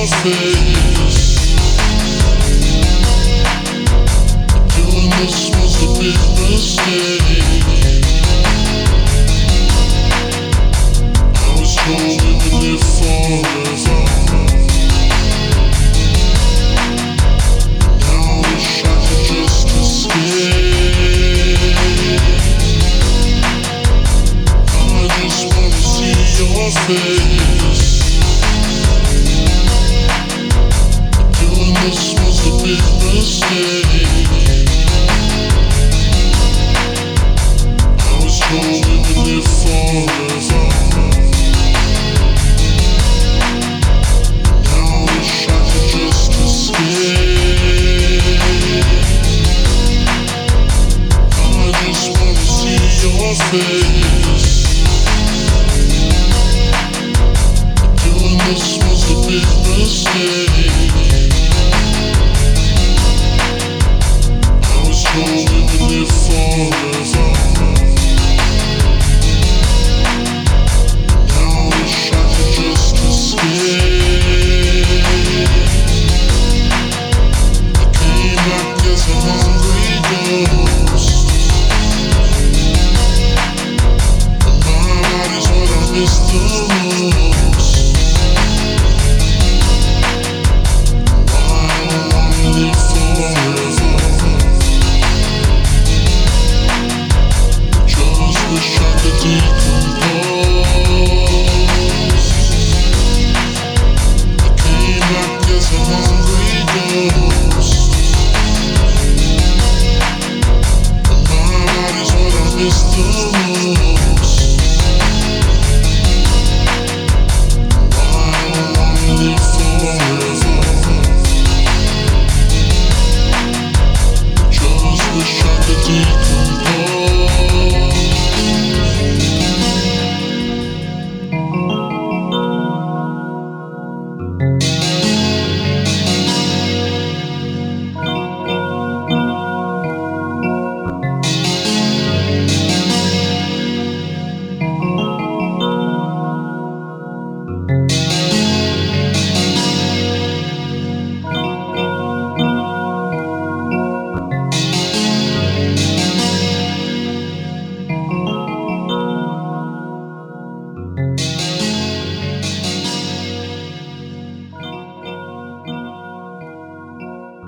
your face. Doing this was a big mistake. I was told we would live forever. Now I wish I could just escape. I just wanna see your face. Doing this was a big mistake.